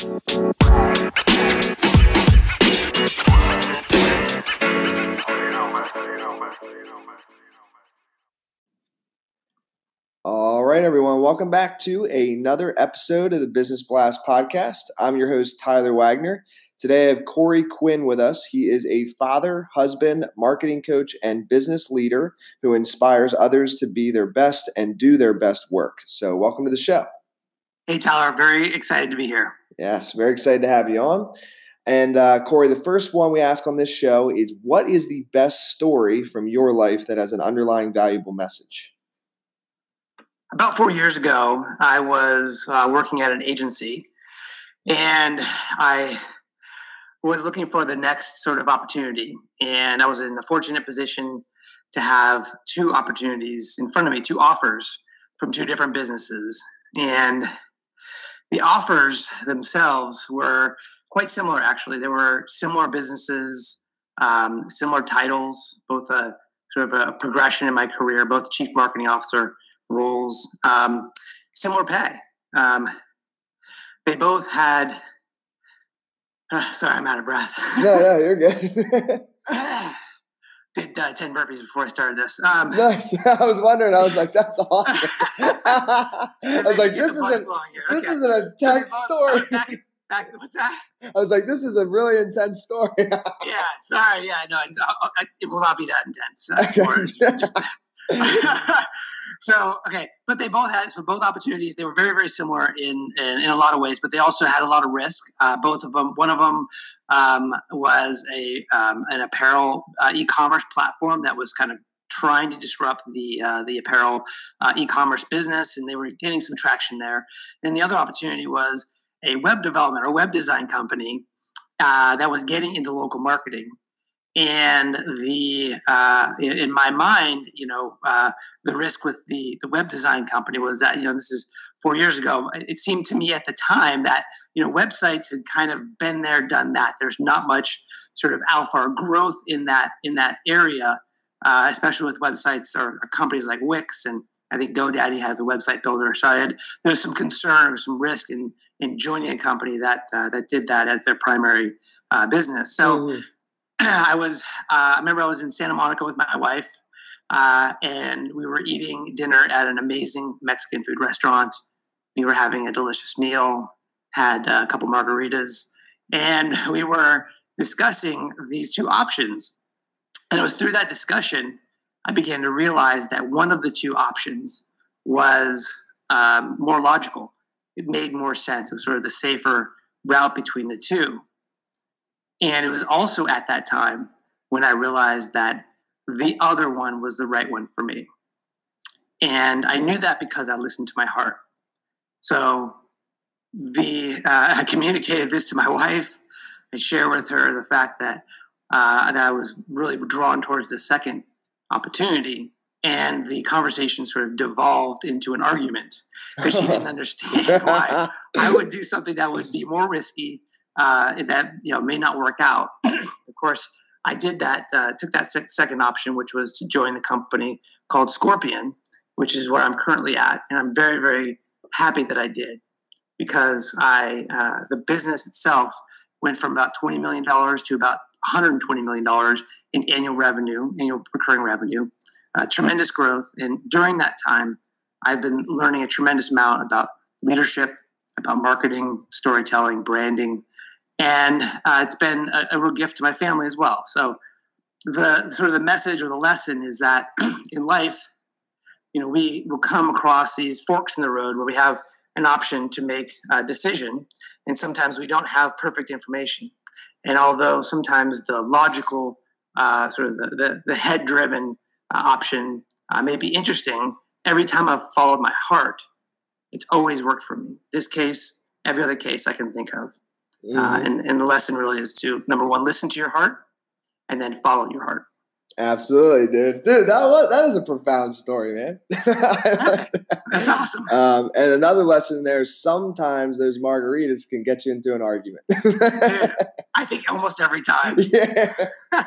All right, everyone. Welcome back to another episode of the Business Blast podcast. I'm your host, Tyler Wagner. Today, I have Corey Quinn with us. He is a father, husband, marketing coach, and business leader who inspires others to be their best and do their best work. So welcome to the show. Hey, Tyler. Very excited to be here. Yes, very excited to have you on. And Corey, the first one we ask on this show is, what is the best story from your life that has an underlying valuable message? About 4 years ago, I was working at an agency, and I was looking for the next sort of opportunity. And I was in a fortunate position to have two opportunities in front of me, two offers from two different businesses. And the offers themselves were quite similar, actually. They were similar businesses, similar titles, both a sort of a progression in my career, both chief marketing officer roles, similar pay. They both had, sorry, I'm out of breath. No, you're good. Did 10 burpees before I started this. Nice. I was wondering, I was like, that's awesome. I was like, this is an intense story. Back to what's that? I was like, this is a really intense story. Yeah, sorry. Yeah, no, it will not be that intense. It's more just So, okay, but they both had, so both opportunities, they were very, very similar in a lot of ways, but they also had a lot of risk. Both of them, one of them was an apparel e-commerce platform that was kind of trying to disrupt the apparel e-commerce business, and they were getting some traction there. And the other opportunity was a web development or web design company that was getting into local marketing. And in my mind, the risk with the web design company was that, this is 4 years ago. It seemed to me at the time that, websites had kind of been there, done that. There's not much sort of alpha or growth in that area, especially with websites or companies like Wix. And I think GoDaddy has a website builder. So there's some concern or some risk in joining a company that did that as their primary business. So I remember I was in Santa Monica with my wife, and we were eating dinner at an amazing Mexican food restaurant. We were having a delicious meal, had a couple margaritas, and we were discussing these two options. And it was through that discussion, I began to realize that one of the two options was more logical. It made more sense. It was sort of the safer route between the two. And it was also at that time when I realized that the other one was the right one for me. And I knew that because I listened to my heart. So I communicated this to my wife. I shared with her the fact that I was really drawn towards the second opportunity. And the conversation sort of devolved into an argument because she didn't understand why I would do something that would be more risky, that may not work out. Of course, I did that. Took that second option, which was to join a company called Scorpion, which is where I'm currently at, and I'm very, very happy that I did because the business itself went from about $20 million to about $120 million in annual recurring revenue. Tremendous growth, and during that time, I've been learning a tremendous amount about leadership, about marketing, storytelling, branding. And it's been a real gift to my family as well. So the sort of the message or the lesson is that in life, we will come across these forks in the road where we have an option to make a decision. And sometimes we don't have perfect information. And although sometimes the logical, sort of the head-driven option may be interesting, every time I've followed my heart, it's always worked for me. This case, every other case I can think of. And the lesson really is to, number one, listen to your heart and then follow your heart. Absolutely, dude. That is a profound story, man. That's awesome. And another lesson there is sometimes those margaritas can get you into an argument. Dude, I think almost every time. Yeah.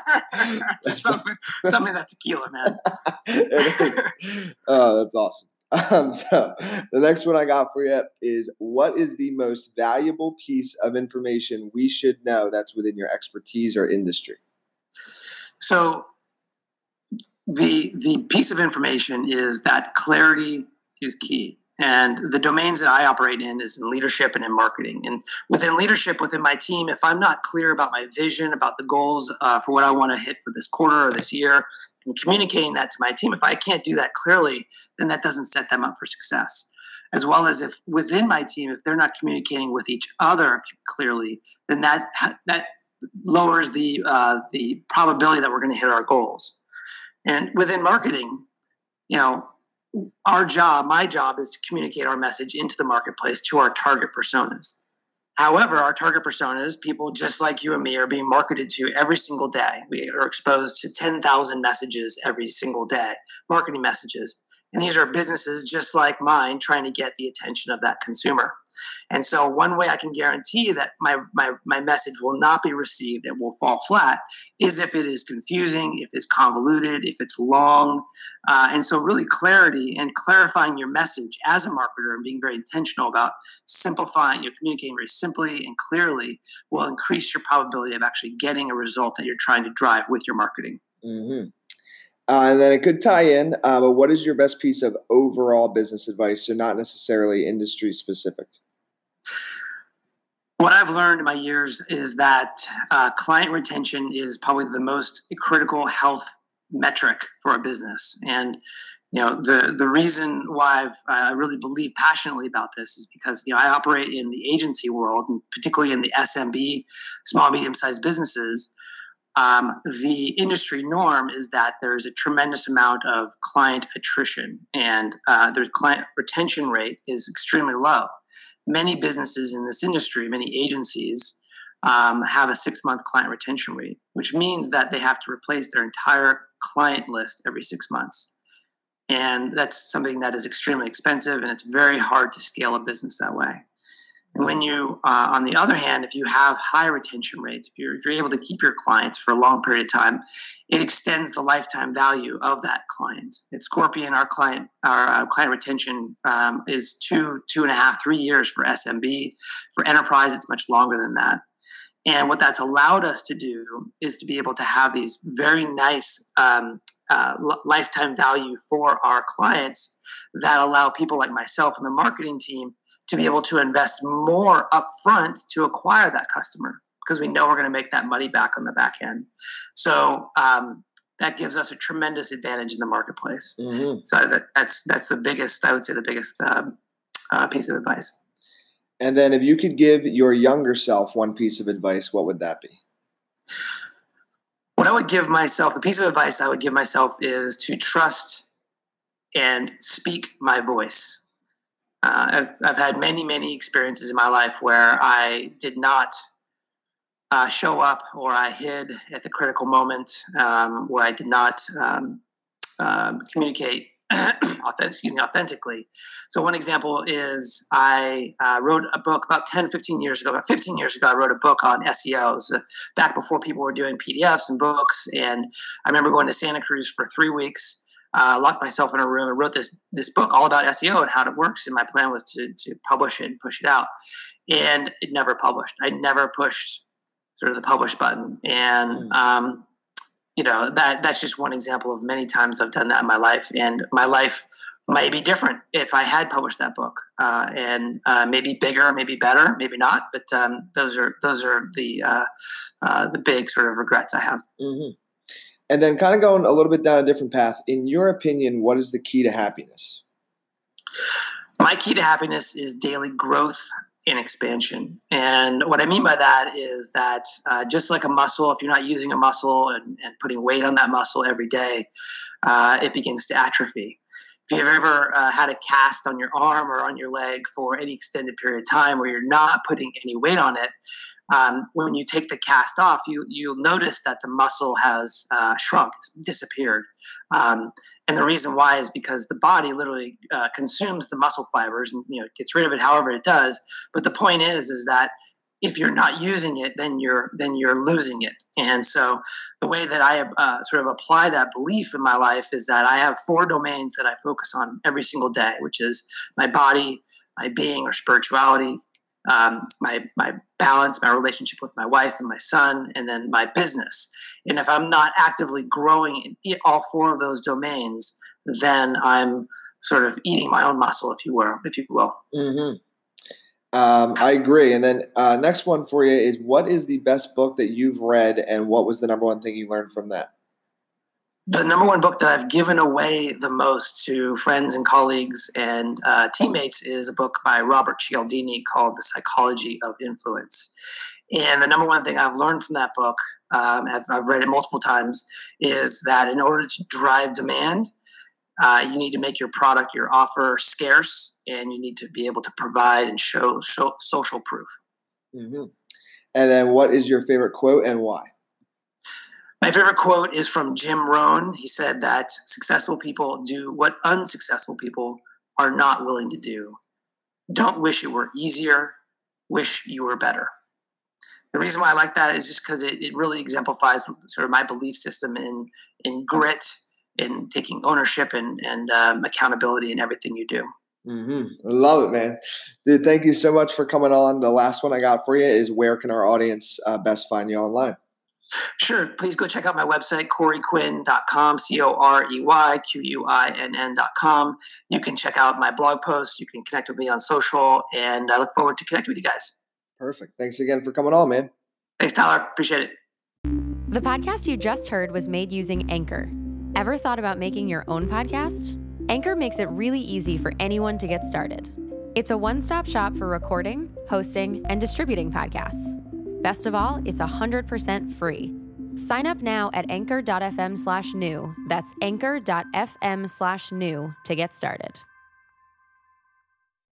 Something that's tequila, man. Oh, that's awesome. So the next one I got for you is, what is the most valuable piece of information we should know that's within your expertise or industry? So the piece of information is that clarity is key. And the domains that I operate in is in leadership and in marketing. And within leadership, within my team, if I'm not clear about my vision, about the goals for what I want to hit for this quarter or this year, and communicating that to my team, if I can't do that clearly, then that doesn't set them up for success. As well as if within my team, if they're not communicating with each other clearly, then that lowers the probability that we're going to hit our goals. And within marketing, my job is to communicate our message into the marketplace to our target personas. However, our target personas, people just like you and me, are being marketed to every single day. We are exposed to 10,000 messages every single day, marketing messages. And these are businesses just like mine trying to get the attention of that consumer. And so one way I can guarantee that my message will not be received and will fall flat is if it is confusing, if it's convoluted, if it's long. And so really clarity and clarifying your message as a marketer and being very intentional about simplifying, communicating very simply and clearly will increase your probability of actually getting a result that you're trying to drive with your marketing. Mm-hmm. And then it could tie in, but what is your best piece of overall business advice? So not necessarily industry specific. What I've learned in my years is that client retention is probably the most critical health metric for a business. And the reason why I really believe passionately about this is because I operate in the agency world, and particularly in the SMB, small medium-sized businesses. The industry norm is that there's a tremendous amount of client attrition, and their client retention rate is extremely low. Many businesses in this industry, many agencies, have a 6-month client retention rate, which means that they have to replace their entire client list every 6 months. And that's something that is extremely expensive, and it's very hard to scale a business that way. And when you, on the other hand, if you have high retention rates, if you're able to keep your clients for a long period of time, it extends the lifetime value of that client. At Scorpion, our client retention is 2.5, 3 years for SMB. For enterprise, it's much longer than that. And what that's allowed us to do is to be able to have these very nice lifetime value for our clients that allow people like myself and the marketing team to be able to invest more upfront to acquire that customer, because we know we're going to make that money back on the back end. So that gives us a tremendous advantage in the marketplace. Mm-hmm. So that's the biggest, I would say, the biggest piece of advice. And then if you could give your younger self one piece of advice, what would that be? What I would give myself, the piece of advice I would give myself is to trust and speak my voice. I've had many experiences in my life where I did not show up, or I hid at the critical moment, where I did not communicate authentically. So one example is I wrote a book about 15 years ago, I wrote a book on SEO. So back before people were doing PDFs and books. And I remember going to Santa Cruz for 3 weeks, locked myself in a room and wrote this book all about SEO and how it works. And my plan was to publish it and push it out. And it never published. I never pushed sort of the publish button. And, that's just one example of many times I've done that in my life. And my life might be different if I had published that book, and maybe bigger, maybe better, maybe not. But those are the big sort of regrets I have. Mm-hmm. And then kind of going a little bit down a different path, in your opinion, what is the key to happiness? My key to happiness is daily growth and expansion. And what I mean by that is that just like a muscle, if you're not using a muscle and putting weight on that muscle every day, it begins to atrophy. If you've ever had a cast on your arm or on your leg for any extended period of time where you're not putting any weight on it, when you take the cast off, you'll notice that the muscle has shrunk, it's disappeared. And the reason why is because the body literally consumes the muscle fibers and gets rid of it however it does. But the point is that if you're not using it, then you're losing it. And so the way that I sort of apply that belief in my life is that I have 4 domains that I focus on every single day, which is my body, my being or spirituality, my balance, my relationship with my wife and my son, and then my business. And if I'm not actively growing in all 4 of those domains, then I'm sort of eating my own muscle, if you will. Mm-hmm. I agree. And then next one for you is, what is the best book that you've read, and what was the number one thing you learned from that? The number one book that I've given away the most to friends and colleagues and teammates is a book by Robert Cialdini called The Psychology of Influence. And the number one thing I've learned from that book, I've read it multiple times, is that in order to drive demand, you need to make your product, your offer scarce, and you need to be able to provide and show social proof. Mm-hmm. And then what is your favorite quote and why? My favorite quote is from Jim Rohn. He said that successful people do what unsuccessful people are not willing to do. Don't wish it were easier, wish you were better. The reason why I like that is just because it really exemplifies sort of my belief system in grit, in taking ownership and accountability in everything you do. Mm-hmm. I love it, man. Dude, thank you so much for coming on. The last one I got for you is, where can our audience best find you online? Sure. Please go check out my website, CoreyQuinn.com, CoreyQuinn.com. You can check out my blog posts. You can connect with me on social, and I look forward to connecting with you guys. Perfect. Thanks again for coming on, man. Thanks, Tyler. Appreciate it. The podcast you just heard was made using Anchor. Ever thought about making your own podcast? Anchor makes it really easy for anyone to get started. It's a one-stop shop for recording, hosting, and distributing podcasts. Best of all, it's 100% free. Sign up now at anchor.fm/new. That's anchor.fm/new to get started.